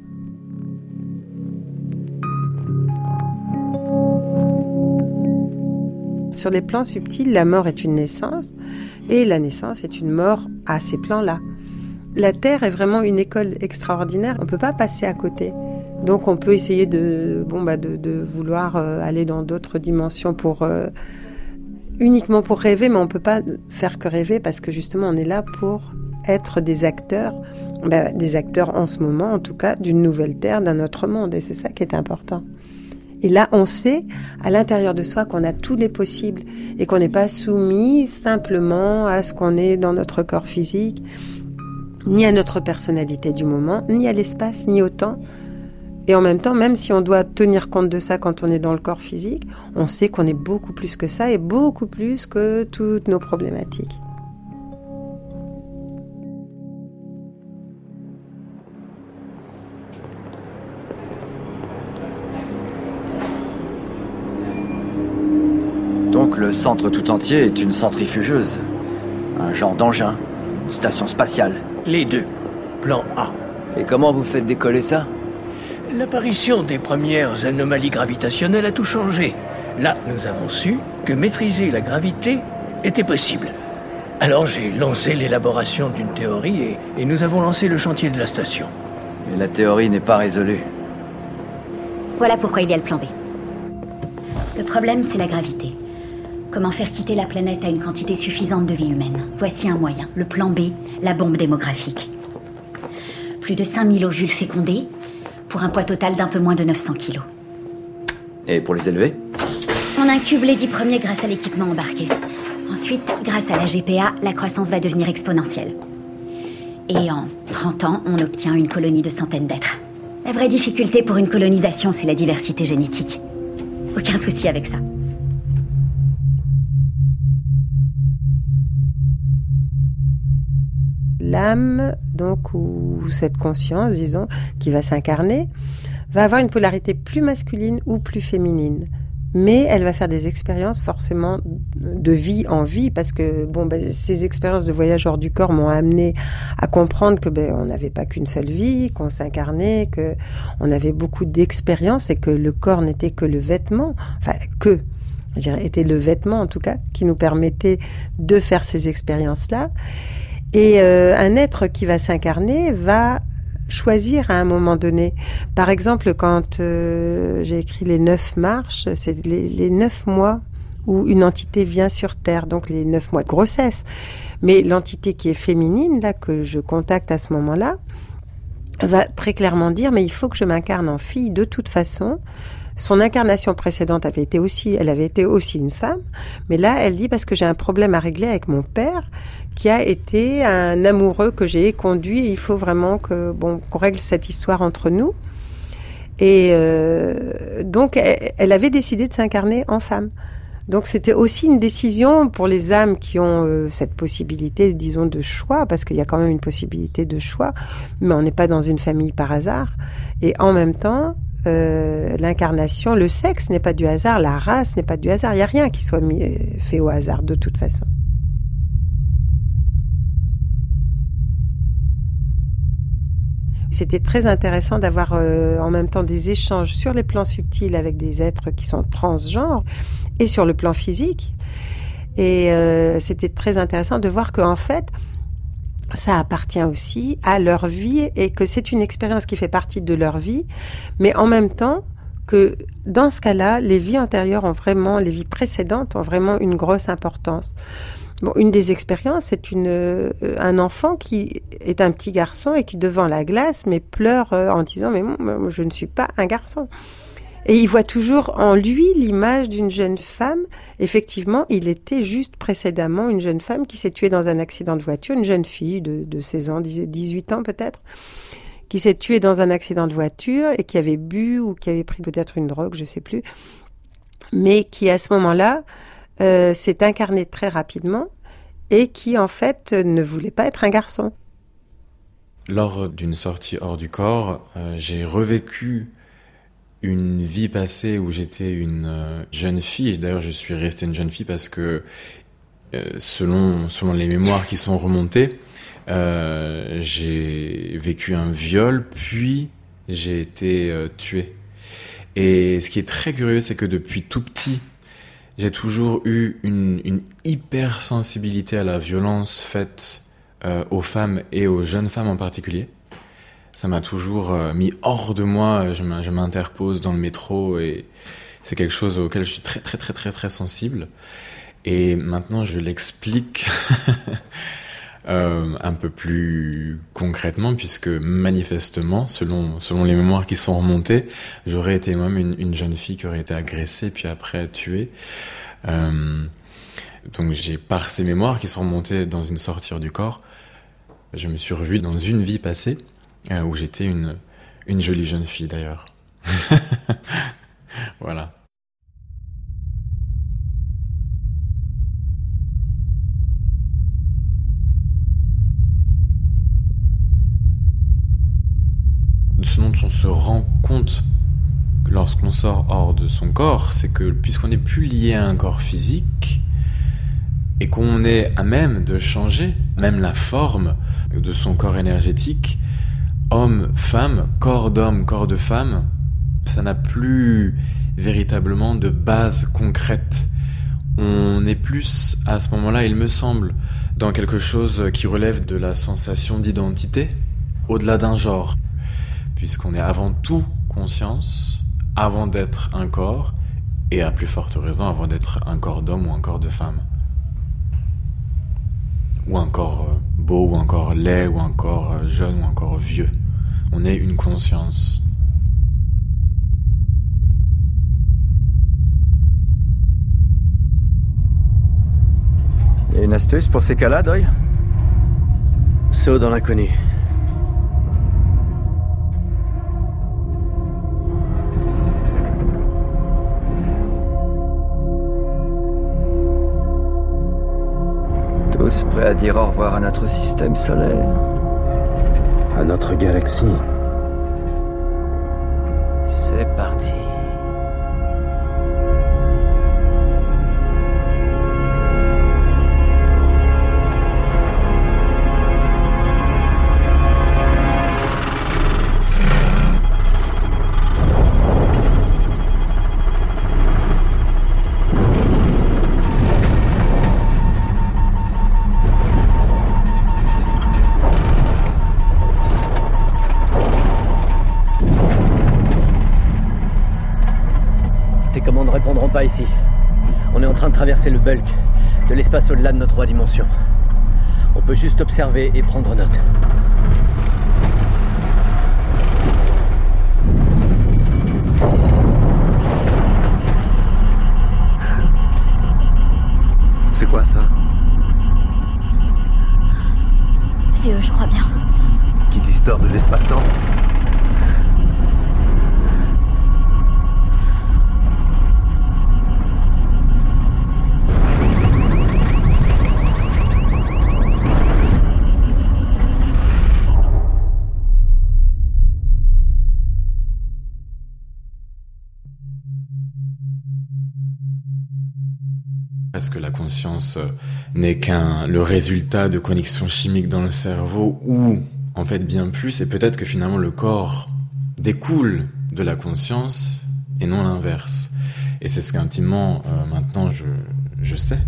Sur les plans subtils, la mort est une naissance et la naissance est une mort à ces plans-là. La Terre est vraiment une école extraordinaire, on ne peut pas passer à côté. Donc on peut essayer de vouloir aller dans d'autres dimensions uniquement pour rêver, mais on ne peut pas faire que rêver parce que justement on est là pour être des acteurs en ce moment en tout cas, d'une nouvelle terre, d'un autre monde, et c'est ça qui est important. Et là on sait à l'intérieur de soi qu'on a tous les possibles et qu'on n'est pas soumis simplement à ce qu'on est dans notre corps physique, ni à notre personnalité du moment, ni à l'espace, ni au temps. Et en même temps, même si on doit tenir compte de ça quand on est dans le corps physique, on sait qu'on est beaucoup plus que ça et beaucoup plus que toutes nos problématiques. Donc le centre tout entier est une centrifugeuse, un genre d'engin, une station spatiale. Les deux, plan A. Et comment vous faites décoller ça ? L'apparition des premières anomalies gravitationnelles a tout changé. Là, nous avons su que maîtriser la gravité était possible. Alors j'ai lancé l'élaboration d'une théorie et nous avons lancé le chantier de la station. Mais la théorie n'est pas résolue. Voilà pourquoi il y a le plan B. Le problème, c'est la gravité. Comment faire quitter la planète à une quantité suffisante de vie humaine ? Voici un moyen. Le plan B, la bombe démographique. Plus de 5000 ovules fécondés, pour un poids total d'un peu moins de 900 kilos. Et pour les élever? On incube les 10 premiers grâce à l'équipement embarqué. Ensuite, grâce à la GPA, la croissance va devenir exponentielle. Et en 30 ans, on obtient une colonie de centaines d'êtres. La vraie difficulté pour une colonisation, c'est la diversité génétique. Aucun souci avec ça. L'âme, donc, ou cette conscience, disons, qui va s'incarner, va avoir une polarité plus masculine ou plus féminine. Mais elle va faire des expériences forcément de vie en vie, parce que ces expériences de voyage hors du corps m'ont amené à comprendre que on n'avait pas qu'une seule vie, qu'on s'incarnait, que on avait beaucoup d'expériences et que le corps n'était que le vêtement, était le vêtement en tout cas, qui nous permettait de faire ces expériences-là. Et un être qui va s'incarner va choisir à un moment donné. Par exemple, quand j'ai écrit les 9 marches, c'est les 9 mois où une entité vient sur Terre, donc les 9 mois de grossesse. Mais l'entité qui est féminine, là, que je contacte à ce moment-là, va très clairement dire, mais il faut que je m'incarne en fille de toute façon. Son incarnation précédente elle avait été aussi une femme, mais là, elle dit parce que j'ai un problème à régler avec mon père, qui a été un amoureux que j'ai conduit, et il faut vraiment qu'on règle cette histoire entre nous. Et donc, elle avait décidé de s'incarner en femme. Donc, c'était aussi une décision pour les âmes qui ont cette possibilité, disons, de choix, parce qu'il y a quand même une possibilité de choix, mais on n'est pas dans une famille par hasard. Et en même temps, l'incarnation, le sexe n'est pas du hasard, la race n'est pas du hasard. Il n'y a rien qui soit fait au hasard, de toute façon. C'était très intéressant d'avoir en même temps des échanges sur les plans subtils avec des êtres qui sont transgenres et sur le plan physique. Et c'était très intéressant de voir qu'en fait, ça appartient aussi à leur vie et que c'est une expérience qui fait partie de leur vie, mais en même temps que dans ce cas-là, les vies antérieures les vies précédentes ont vraiment une grosse importance. Une des expériences, c'est un enfant qui est un petit garçon et qui, devant la glace, mais pleure en disant « mais moi, je ne suis pas un garçon ». Et il voit toujours en lui l'image d'une jeune femme. Effectivement, il était juste précédemment une jeune femme qui s'est tuée dans un accident de voiture, une jeune fille de 16 ans, 18 ans peut-être, qui s'est tuée dans un accident de voiture et qui avait bu ou qui avait pris peut-être une drogue, je ne sais plus, mais qui à ce moment-là s'est incarné très rapidement et qui en fait ne voulait pas être un garçon. Lors d'une sortie hors du corps, j'ai revécu une vie passée où j'étais une jeune fille. D'ailleurs, je suis restée une jeune fille parce que selon les mémoires qui sont remontées, j'ai vécu un viol, puis j'ai été tuée. Et ce qui est très curieux, c'est que depuis tout petit, j'ai toujours eu une hypersensibilité à la violence faite aux femmes et aux jeunes femmes en particulier. Ça m'a toujours mis hors de moi, je m'interpose dans le métro et c'est quelque chose auquel je suis très très très très très sensible. Et maintenant je l'explique un peu plus concrètement, puisque manifestement, selon les mémoires qui sont remontées, j'aurais été moi-même une jeune fille qui aurait été agressée puis après tuée. Donc par ces mémoires qui sont remontées dans une sortie hors du corps, je me suis revu dans une vie passée où j'étais une jolie jeune fille d'ailleurs. Voilà. Ce dont on se rend compte lorsqu'on sort hors de son corps, c'est que puisqu'on n'est plus lié à un corps physique et qu'on est à même de changer même la forme de son corps énergétique, homme, femme, corps d'homme, corps de femme, ça n'a plus véritablement de base concrète. On est plus, à ce moment-là, il me semble, dans quelque chose qui relève de la sensation d'identité, au-delà d'un genre, puisqu'on est avant tout conscience, avant d'être un corps, et à plus forte raison, avant d'être un corps d'homme ou un corps de femme. Ou un corps beau, ou un corps laid, ou un corps jeune, ou un corps vieux. On est une conscience. astuce pour ces cas-là, Doyle? Saut dans l'inconnu. Tous prêts à dire au revoir à notre système solaire. À notre galaxie. C'est parti. Répondront pas ici. On est en train de traverser le bulk de l'espace au-delà de nos 3 dimensions. On peut juste observer et prendre note. C'est quoi ça? C'est eux, je crois bien. Qui distord de l'espace-temps? Est-ce que la conscience n'est le résultat de connexions chimiques dans le cerveau, ou en fait bien plus, et peut-être que finalement le corps découle de la conscience et non l'inverse. Et c'est ce qu'intimement maintenant je sais.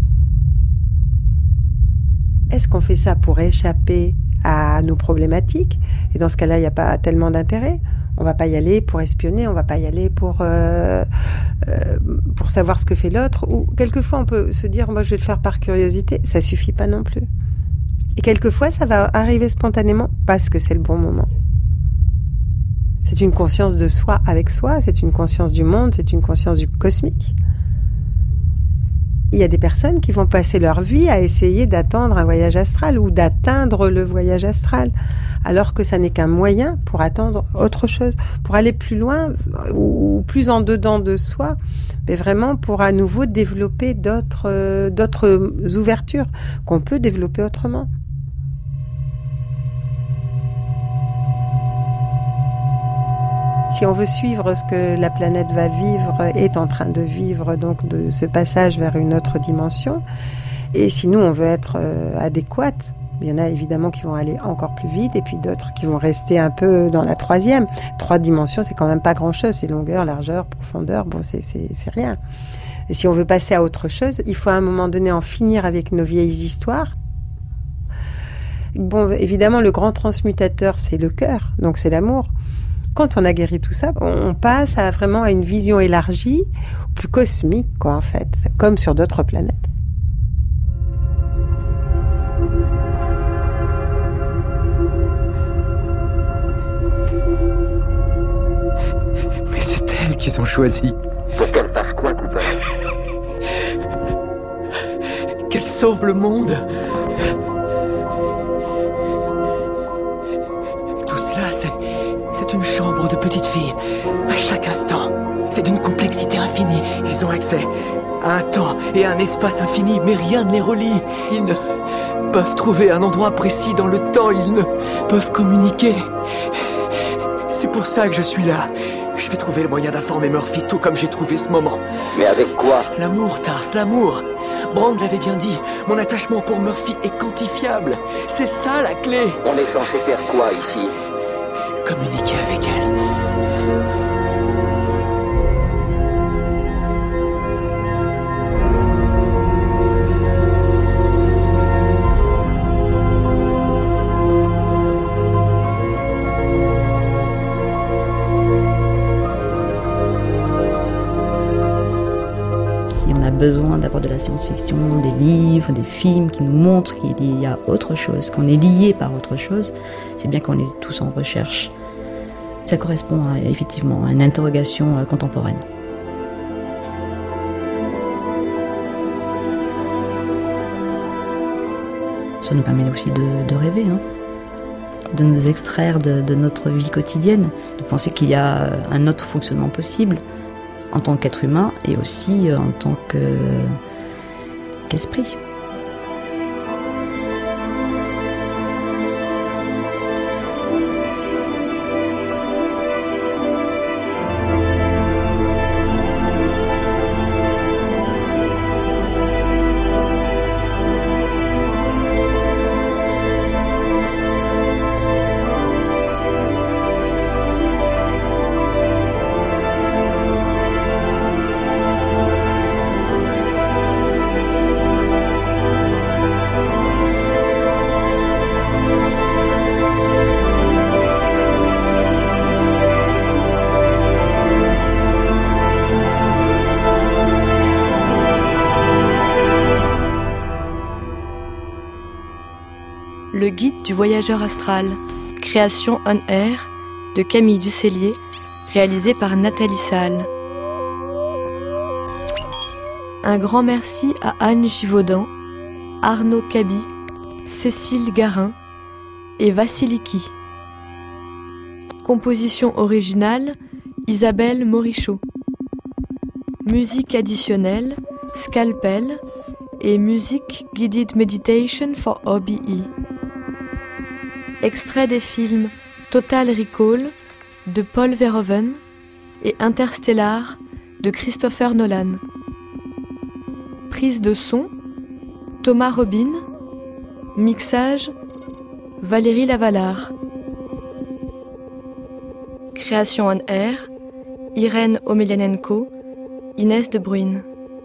Est-ce qu'on fait ça pour échapper à nos problématiques? Et dans ce cas-là, il n'y a pas tellement d'intérêt. On va pas y aller pour espionner, on va pas y aller pour savoir ce que fait l'autre. Ou quelquefois, on peut se dire, moi, je vais le faire par curiosité. Ça suffit pas non plus. Et quelquefois, ça va arriver spontanément parce que c'est le bon moment. C'est une conscience de soi avec soi, c'est une conscience du monde, c'est une conscience du cosmique. Il y a des personnes qui vont passer leur vie à essayer d'attendre un voyage astral ou d'atteindre le voyage astral, alors que ça n'est qu'un moyen pour attendre autre chose, pour aller plus loin ou plus en dedans de soi, mais vraiment pour à nouveau développer d'autres ouvertures qu'on peut développer autrement. Si on veut suivre ce que la planète va vivre, est en train de vivre, donc de ce passage vers une autre dimension, et si nous on veut être adéquate, il y en a évidemment qui vont aller encore plus vite, et puis d'autres qui vont rester un peu dans la 3e. 3 dimensions, c'est quand même pas grand-chose, c'est longueur, largeur, profondeur, bon c'est rien. Et si on veut passer à autre chose, il faut à un moment donné en finir avec nos vieilles histoires. Bon, évidemment, le grand transmutateur, c'est le cœur, donc c'est l'amour. Quand on a guéri tout ça, on passe vraiment à une vision élargie, plus cosmique, quoi, en fait, comme sur d'autres planètes. Mais c'est elle qu'ils ont choisi. Pour qu'elle fasse quoi, Cooper? Qu'elle sauve le monde. Tout cela, c'est une chambre de petite fille. À chaque instant, c'est d'une complexité infinie. Ils ont accès à un temps et à un espace infini, mais rien ne les relie. Ils ne peuvent trouver un endroit précis dans le temps. Ils ne peuvent communiquer. C'est pour ça que je suis là. Je vais trouver le moyen d'informer Murphy, tout comme j'ai trouvé ce moment. Mais avec quoi? L'amour, Tars, l'amour. Brand l'avait bien dit, mon attachement pour Murphy est quantifiable. C'est ça la clé. On est censé faire quoi ici? Communiquer avec elle. Si on a besoin d'avoir de la science-fiction, des livres, des films qui nous montrent qu'il y a autre chose, qu'on est lié par autre chose, c'est bien qu'on est tous en recherche. Ça correspond effectivement à une interrogation contemporaine. Ça nous permet aussi de rêver, hein, de nous extraire de notre vie quotidienne, de penser qu'il y a un autre fonctionnement possible en tant qu'être humain et aussi en tant qu'esprit. Le guide du voyageur astral, création on air de Camille Ducellier, réalisé par Nathalie Salle. Un grand merci à Anne Givaudan, Arnaud Cabi, Cécile Garin et Vassiliki. Composition originale, Isabelle Morichaud. Musique additionnelle, Scalpel et Music Guided Meditation for OBE. Extrait des films Total Recall de Paul Verhoeven et Interstellar de Christopher Nolan. Prise de son, Thomas Robin. Mixage, Valérie Lavalard. Création on air, Irène Omelianenko, Inès de Bruyne.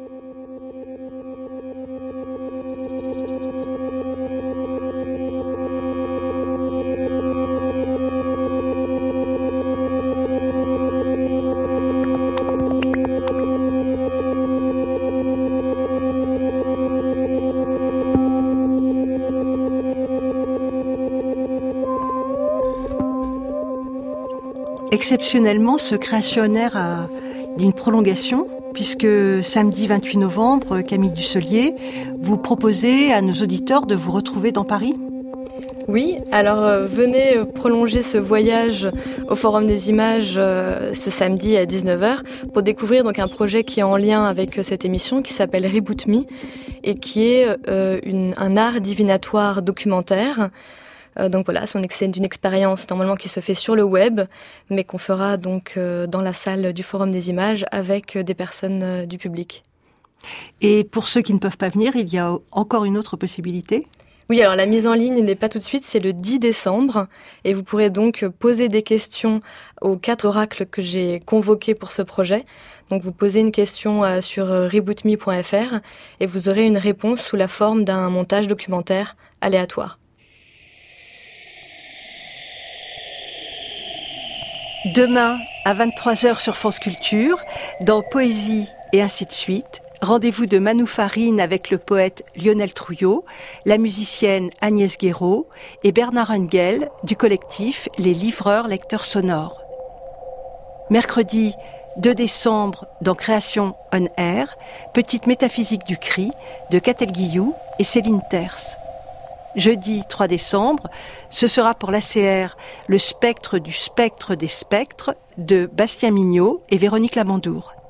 Exceptionnellement, ce créationnaire a une prolongation, puisque samedi 28 novembre, Camille Ducellier, vous proposez à nos auditeurs de vous retrouver dans Paris. Oui, alors venez prolonger ce voyage au Forum des Images ce samedi à 19h pour découvrir donc un projet qui est en lien avec cette émission qui s'appelle Reboot Me et qui est un art divinatoire documentaire. Donc voilà, c'est une expérience normalement qui se fait sur le web, mais qu'on fera donc dans la salle du Forum des Images avec des personnes du public. Et pour ceux qui ne peuvent pas venir, il y a encore une autre possibilité ? Oui, alors la mise en ligne n'est pas tout de suite, c'est le 10 décembre, et vous pourrez donc poser des questions aux 4 oracles que j'ai convoqués pour ce projet. Donc vous posez une question sur rebootme.fr et vous aurez une réponse sous la forme d'un montage documentaire aléatoire. Demain, à 23h sur France Culture, dans Poésie et ainsi de suite, rendez-vous de Manou Farine avec le poète Lionel Trouillot, la musicienne Agnès Guéraud et Bernard Engel du collectif Les Livreurs Lecteurs Sonores. Mercredi 2 décembre, dans Création on Air, Petite métaphysique du cri de Catel Guillou et Céline Terce. Jeudi 3 décembre, ce sera pour l'ACR Le spectre du spectre des spectres de Bastien Mignot et Véronique Lamandour.